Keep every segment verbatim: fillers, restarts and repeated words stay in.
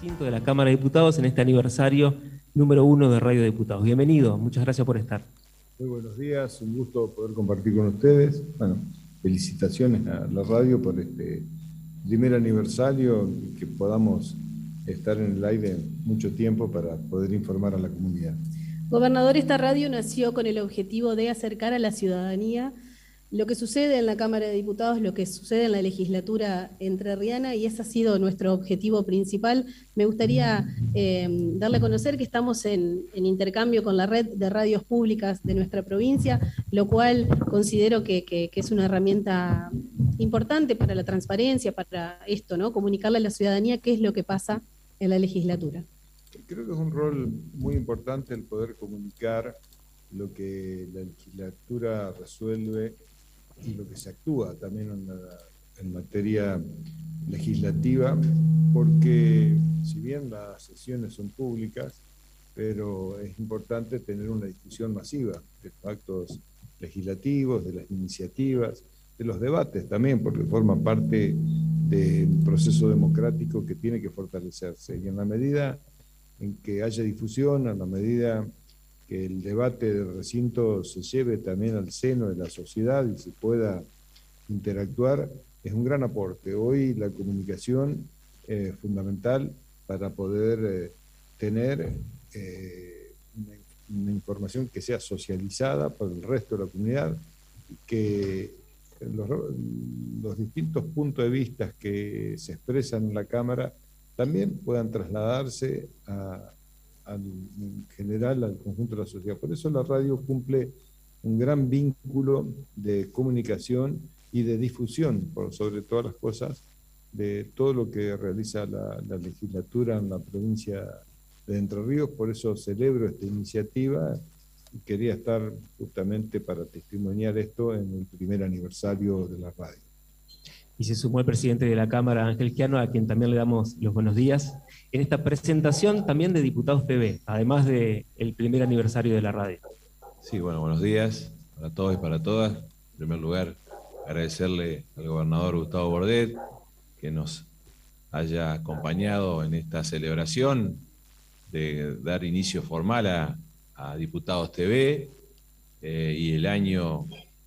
recinto de la Cámara de Diputados en este aniversario número uno de Radio Diputados. Bienvenido, muchas gracias por estar. Muy buenos días, un gusto poder compartir con ustedes. Bueno, felicitaciones a la radio por este primer aniversario y que podamos estar en el aire mucho tiempo para poder informar a la comunidad. Gobernador, esta radio nació con el objetivo de acercar a la ciudadanía lo que sucede en la Cámara de Diputados, lo que sucede en la legislatura entrerriana, y ese ha sido nuestro objetivo principal. Me gustaría eh, darle a conocer que estamos en, en intercambio con la red de radios públicas de nuestra provincia, lo cual considero que, que, que es una herramienta importante para la transparencia, para esto, ¿no? Comunicarle a la ciudadanía qué es lo que pasa en la legislatura. Creo que es un rol muy importante el poder comunicar lo que la legislatura resuelve y lo que se actúa también en, la, en materia legislativa, porque si bien las sesiones son públicas, pero es importante tener una discusión masiva de los actos legislativos, de las iniciativas, de los debates también, porque forman parte del proceso democrático que tiene que fortalecerse. Y en la medida en que haya difusión, en la medida que el debate del recinto se lleve también al seno de la sociedad y se pueda interactuar, es un gran aporte. Hoy la comunicación es eh, fundamental para poder eh, tener eh, una, una información que sea socializada por el resto de la comunidad, que los, los distintos puntos de vista que se expresan en la Cámara también puedan trasladarse a Al, en general al conjunto de la sociedad. Por eso la radio cumple un gran vínculo de comunicación y de difusión, por sobre todas las cosas, de todo lo que realiza la, la legislatura en la provincia de Entre Ríos. Por eso celebro esta iniciativa y quería estar justamente para testimoniar esto en el primer aniversario de la radio. Y se sumó el presidente de la Cámara, Ángel Giano, a quien también le damos los buenos días, en esta presentación también de Diputados T V, además del primer aniversario de la radio. Sí, bueno, buenos días para todos y para todas. En primer lugar, agradecerle al gobernador Gustavo Bordet que nos haya acompañado en esta celebración de dar inicio formal a, a Diputados T V eh, y el año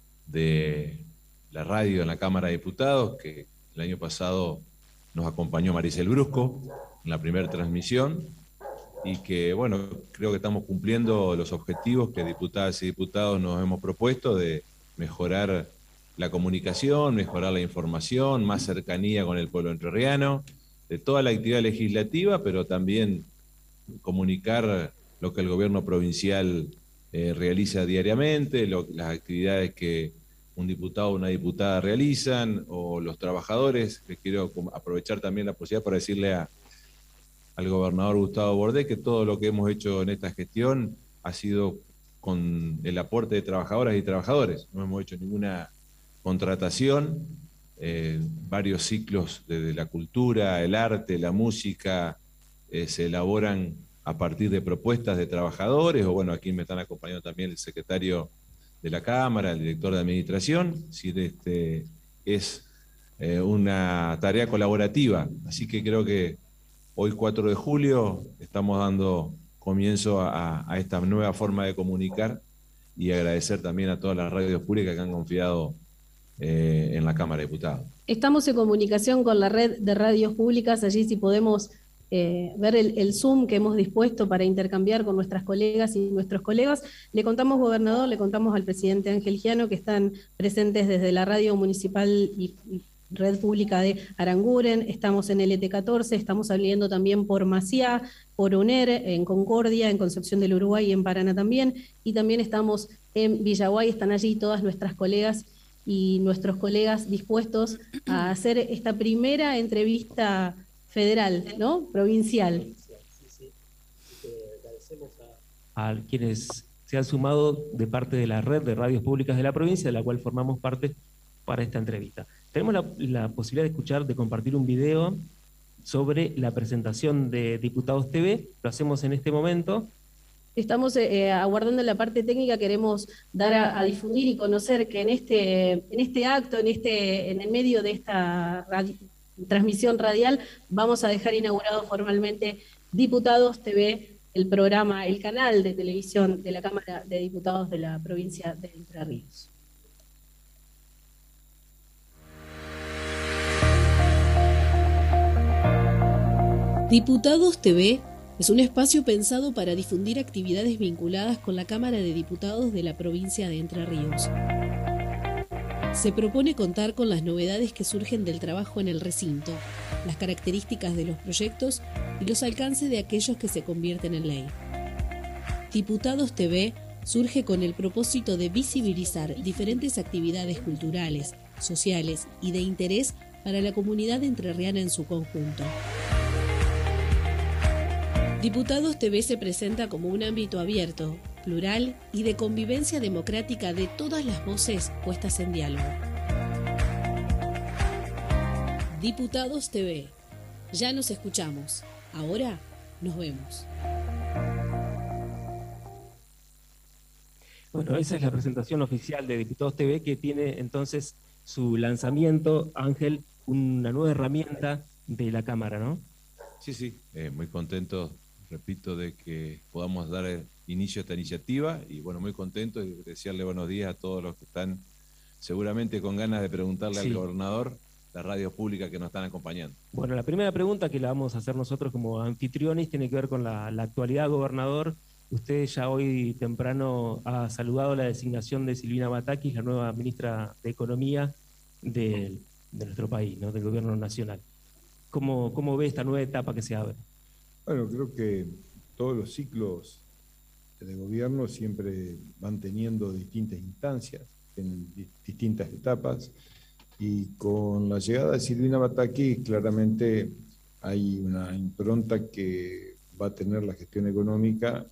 de la radio en la Cámara de Diputados, que el año pasado nos acompañó Maricel Brusco en la primera transmisión, y que, bueno, creo que estamos cumpliendo los objetivos que diputadas y diputados nos hemos propuesto de mejorar la comunicación, mejorar la información, más cercanía con el pueblo entrerriano, de toda la actividad legislativa, pero también comunicar lo que el gobierno provincial eh, realiza diariamente, lo, las actividades que un diputado o una diputada realizan, o los trabajadores. Les quiero aprovechar también la posibilidad para decirle a, al gobernador Gustavo Bordet que todo lo que hemos hecho en esta gestión ha sido con el aporte de trabajadoras y trabajadores. No hemos hecho ninguna contratación, eh, varios ciclos de la cultura, el arte, la música, eh, se elaboran a partir de propuestas de trabajadores, o bueno, aquí me están acompañando también el secretario de la Cámara, el director de Administración. Si este, es eh, una tarea colaborativa, así que creo que hoy cuatro de julio estamos dando comienzo a, a esta nueva forma de comunicar, y agradecer también a todas las radios públicas que han confiado eh, en la Cámara de Diputados. Estamos en comunicación con la red de radios públicas, allí si podemos Eh, ver el, el Zoom que hemos dispuesto para intercambiar con nuestras colegas y nuestros colegas. Le contamos, gobernador, le contamos al presidente Ángel Giano que están presentes desde la radio municipal y, y red pública de Aranguren, estamos en L T catorce, estamos saliendo también por Maciá, por UNER, en Concordia, en Concepción del Uruguay y en Paraná también, y también estamos en Villaguay. Están allí todas nuestras colegas y nuestros colegas dispuestos a hacer esta primera entrevista federal, ¿no? Provincial. Sí, sí. Agradecemos a... a quienes se han sumado de parte de la red de radios públicas de la provincia, de la cual formamos parte para esta entrevista. Tenemos la, la posibilidad de escuchar, de compartir un video sobre la presentación de Diputados T V. Lo hacemos en este momento. Estamos eh, aguardando la parte técnica. Queremos dar a, a difundir y conocer que en este, en este acto, en, este, en el medio de esta radio, transmisión radial, vamos a dejar inaugurado formalmente Diputados T V, el programa, el canal de televisión de la Cámara de Diputados de la provincia de Entre Ríos. Diputados T V es un espacio pensado para difundir actividades vinculadas con la Cámara de Diputados de la provincia de Entre Ríos. Se propone contar con las novedades que surgen del trabajo en el recinto, las características de los proyectos y los alcances de aquellos que se convierten en ley. Diputados T V surge con el propósito de visibilizar diferentes actividades culturales, sociales y de interés para la comunidad entrerriana en su conjunto. Diputados T V se presenta como un ámbito abierto, plural y de convivencia democrática de todas las voces puestas en diálogo. Diputados T V. Ya nos escuchamos. Ahora nos vemos. Bueno, esa es la presentación oficial de Diputados T V, que tiene entonces su lanzamiento, Ángel, una nueva herramienta de la Cámara, ¿no? Sí, sí, eh, muy contento, repito, de que podamos dar inicio a esta iniciativa y bueno, muy contento y desearle buenos días a todos los que están seguramente con ganas de preguntarle sí. al gobernador las radios públicas que nos están acompañando. Bueno, la primera pregunta que la vamos a hacer nosotros como anfitriones tiene que ver con la, la actualidad, gobernador. Usted ya hoy temprano ha saludado la designación de Silvina Batakis, la nueva ministra de Economía de, de nuestro país, ¿no? Del gobierno nacional. ¿Cómo, ¿Cómo ve esta nueva etapa que se abre? Bueno, creo que todos los ciclos de gobierno siempre van teniendo distintas instancias, en distintas etapas, y con la llegada de Silvina Batakis claramente hay una impronta que va a tener la gestión económica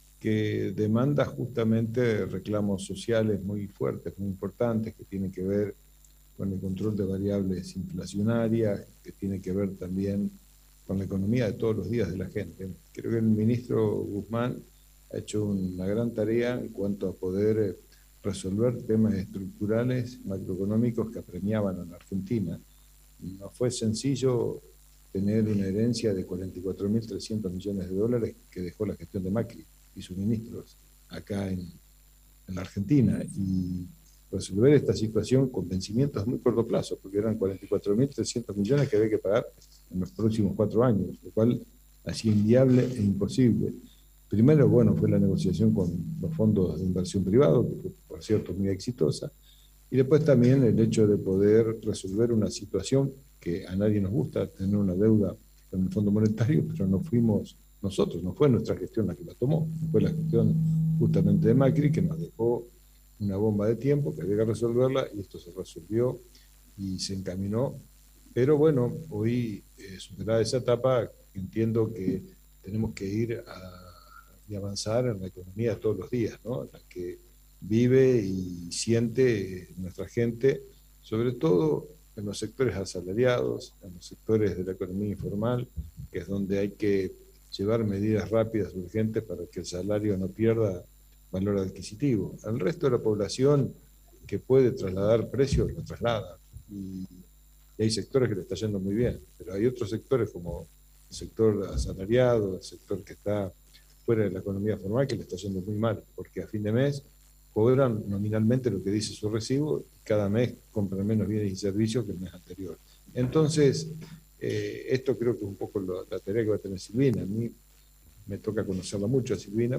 que demanda justamente reclamos sociales muy fuertes, muy importantes, que tienen que ver con el control de variables inflacionarias, que tiene que ver también con la economía de todos los días de la gente. Creo que el ministro Guzmán ha hecho una gran tarea en cuanto a poder resolver temas estructurales macroeconómicos que apremiaban a la Argentina. No fue sencillo tener una herencia de cuarenta y cuatro mil trescientos millones de dólares que dejó la gestión de Macri y sus ministros acá en, en la Argentina, y resolver esta situación con vencimientos a muy corto plazo, porque eran cuarenta y cuatro mil trescientos millones que había que pagar en los próximos cuatro años, lo cual hacía inviable e imposible. Primero, bueno, fue la negociación con los fondos de inversión privado, que fue, por cierto, muy exitosa, y después también el hecho de poder resolver una situación que a nadie nos gusta, tener una deuda con el Fondo Monetario, pero no fuimos nosotros, no fue nuestra gestión la que la tomó, fue la gestión justamente de Macri, que nos dejó una bomba de tiempo que había que resolverla, y esto se resolvió y se encaminó. Pero bueno, hoy, eh, superada esa etapa, entiendo que tenemos que ir a, y avanzar en la economía de todos los días, ¿no? En la que vive y siente nuestra gente, sobre todo en los sectores asalariados, en los sectores de la economía informal, que es donde hay que llevar medidas rápidas, urgentes, para que el salario no pierda valor adquisitivo. Al resto de la población que puede trasladar precios, lo traslada. Y, y hay sectores que le está yendo muy bien, pero hay otros sectores como el sector asalariado, el sector que está fuera de la economía formal, que le está yendo muy mal, porque a fin de mes cobran nominalmente lo que dice su recibo y cada mes compran menos bienes y servicios que el mes anterior. Entonces, eh, esto creo que es un poco lo, la tarea que va a tener Silvina. A mí me toca conocerla mucho a Silvina,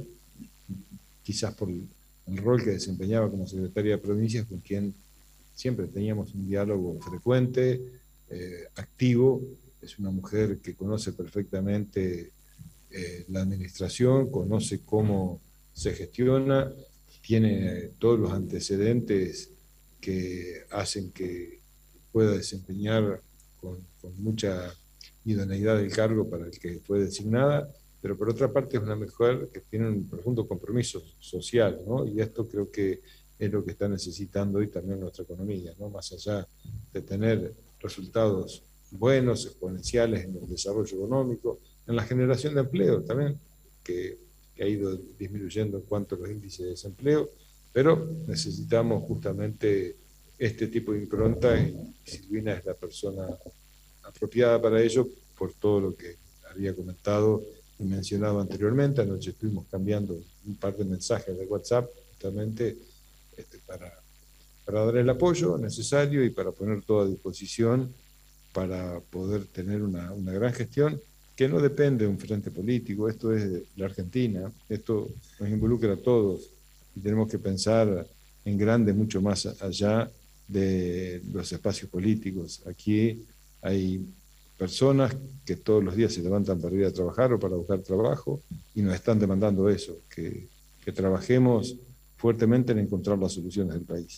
quizás por el, el rol que desempeñaba como secretaria de provincias, con quien siempre teníamos un diálogo frecuente, eh, activo. Es una mujer que conoce perfectamente eh, la administración, conoce cómo se gestiona, tiene todos los antecedentes que hacen que pueda desempeñar con, con mucha idoneidad el cargo para el que fue designada, pero por otra parte es una mujer que tiene un profundo compromiso social, ¿no? Y esto creo que es lo que está necesitando hoy también nuestra economía, ¿no? Más allá de tener resultados buenos, exponenciales en el desarrollo económico, en la generación de empleo también, que, que ha ido disminuyendo en cuanto a los índices de desempleo, pero necesitamos justamente este tipo de impronta, y Silvina es la persona apropiada para ello por todo lo que había comentado y mencionado anteriormente. Anoche estuvimos cambiando un par de mensajes de WhatsApp justamente este, para, para dar el apoyo necesario y para poner todo a disposición para poder tener una, una gran gestión que no depende de un frente político. Esto es de la Argentina, esto nos involucra a todos y tenemos que pensar en grande mucho más allá de los espacios políticos. Aquí hay personas que todos los días se levantan para ir a trabajar o para buscar trabajo y nos están demandando eso, que, que trabajemos fuertemente en encontrar las soluciones del país.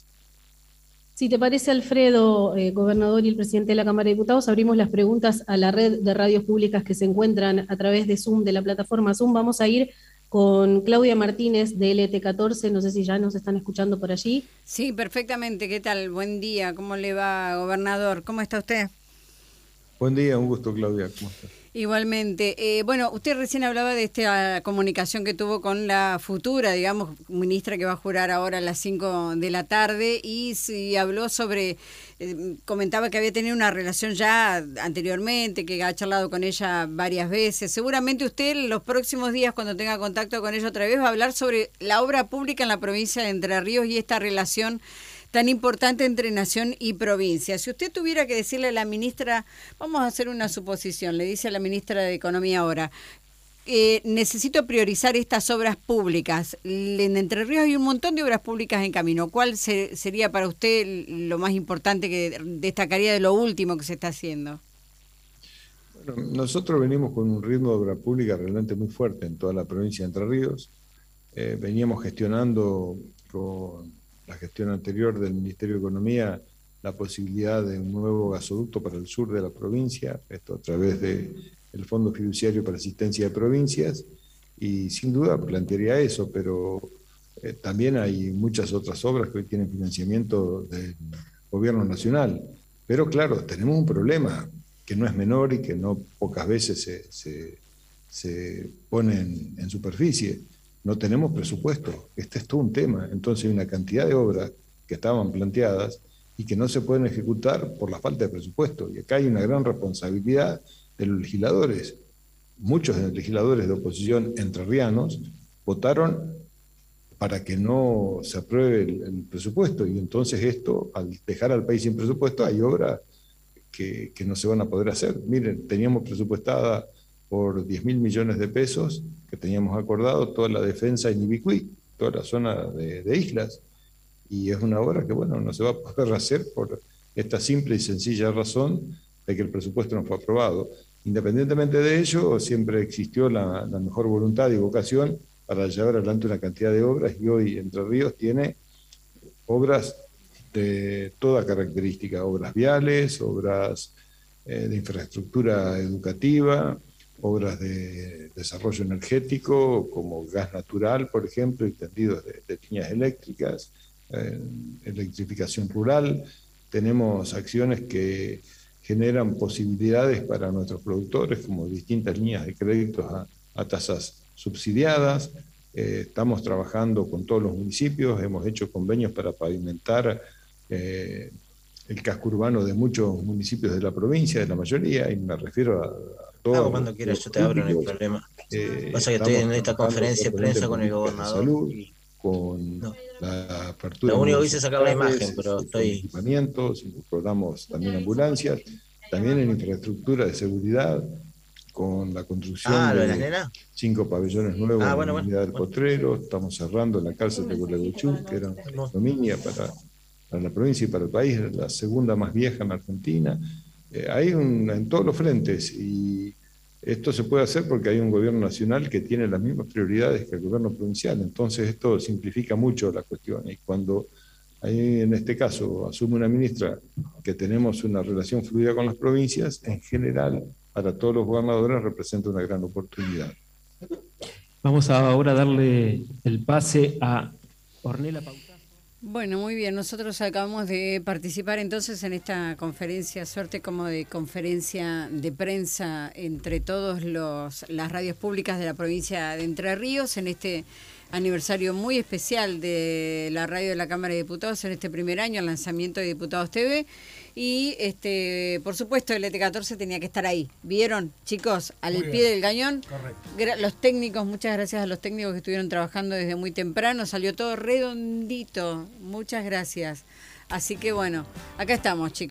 Si te parece, Alfredo, eh, gobernador y el presidente de la Cámara de Diputados, abrimos las preguntas a la red de radios públicas que se encuentran a través de Zoom, de la plataforma Zoom. Vamos a ir con Claudia Martínez de L T catorce, no sé si ya nos están escuchando por allí. Sí, perfectamente. ¿Qué tal? Buen día. ¿Cómo le va, gobernador? ¿Cómo está usted? Buen día, un gusto, Claudia. ¿Cómo está? Igualmente. Eh, bueno, usted recién hablaba de esta comunicación que tuvo con la futura, digamos, ministra que va a jurar ahora a las cinco de la tarde y si habló sobre, eh, comentaba que había tenido una relación ya anteriormente, que ha charlado con ella varias veces. Seguramente usted en los próximos días, cuando tenga contacto con ella otra vez, va a hablar sobre la obra pública en la provincia de Entre Ríos y esta relación tan importante entre nación y provincia. Si usted tuviera que decirle a la ministra, vamos a hacer una suposición, le dice a la ministra de Economía ahora, eh, necesito priorizar estas obras públicas. En Entre Ríos hay un montón de obras públicas en camino. ¿Cuál se, sería para usted lo más importante que destacaría de lo último que se está haciendo? Bueno, nosotros venimos con un ritmo de obra pública realmente muy fuerte en toda la provincia de Entre Ríos. Eh, veníamos gestionando con la gestión anterior del Ministerio de Economía la posibilidad de un nuevo gasoducto para el sur de la provincia, esto a través del Fondo Fiduciario para Asistencia de Provincias, y sin duda plantearía eso, pero eh, también hay muchas otras obras que hoy tienen financiamiento del Gobierno Nacional. Pero claro, tenemos un problema que no es menor y que no pocas veces se, se, se pone en, en superficie. No tenemos presupuesto, este es todo un tema. Entonces hay una cantidad de obras que estaban planteadas y que no se pueden ejecutar por la falta de presupuesto. Y acá hay una gran responsabilidad de los legisladores. Muchos de los legisladores de oposición entrerrianos votaron para que no se apruebe el, el presupuesto. Y entonces esto, al dejar al país sin presupuesto, hay obras que, que no se van a poder hacer. Miren, teníamos presupuestada por diez mil millones de pesos que teníamos acordado toda la defensa en Ibicuí, toda la zona de, de islas, y es una obra que, bueno, no se va a poder hacer por esta simple y sencilla razón de que el presupuesto no fue aprobado. Independientemente de ello, siempre existió la, la mejor voluntad y vocación para llevar adelante una cantidad de obras, y hoy Entre Ríos tiene obras de toda característica, obras viales, obras eh, de infraestructura educativa, obras de desarrollo energético, como gas natural, por ejemplo, y tendidos de, de líneas eléctricas, eh, electrificación rural. Tenemos acciones que generan posibilidades para nuestros productores, como distintas líneas de créditos a, a tasas subsidiadas. Eh, estamos trabajando con todos los municipios, hemos hecho convenios para pavimentar eh, el casco urbano de muchos municipios de la provincia, de la mayoría, y me refiero a, a todos. Ah, cuando quieras, yo te abro, no hay problema. Eh, Pasa que estoy en esta conferencia de prensa con el gobernador. Salud, y... con no. la apertura. Lo único que hice es sacar la imagen, pero estoy. Equipamientos, incorporamos también ambulancias, también en infraestructura de seguridad, con la construcción ah, de, de las nenas. cinco pabellones nuevos ah, en bueno, la unidad bueno, del Potrero. Bueno. Estamos cerrando la cárcel de Gualeguaychú, que era una ignominia para, para la provincia y para el país, la segunda más vieja en Argentina. Eh, hay un, en todos los frentes, y esto se puede hacer porque hay un gobierno nacional que tiene las mismas prioridades que el gobierno provincial. Entonces esto simplifica mucho la cuestión, y cuando hay, en este caso, asume una ministra que tenemos una relación fluida con las provincias, en general, para todos los gobernadores representa una gran oportunidad. Vamos a ahora darle el pase a Ornella Pautazo. Bueno, muy bien. Nosotros acabamos de participar entonces en esta conferencia, suerte como de conferencia de prensa entre todos los las radios públicas de la provincia de Entre Ríos, en este aniversario muy especial de la radio de la Cámara de Diputados, en este primer año, el lanzamiento de Diputados T V. Y este, por supuesto el E T catorce tenía que estar ahí. ¿Vieron, chicos? Al Muy pie bien. del cañón. Correcto. Los técnicos, muchas gracias a los técnicos que estuvieron trabajando desde muy temprano. Salió todo redondito. Muchas gracias. Así que bueno, acá estamos, chicos.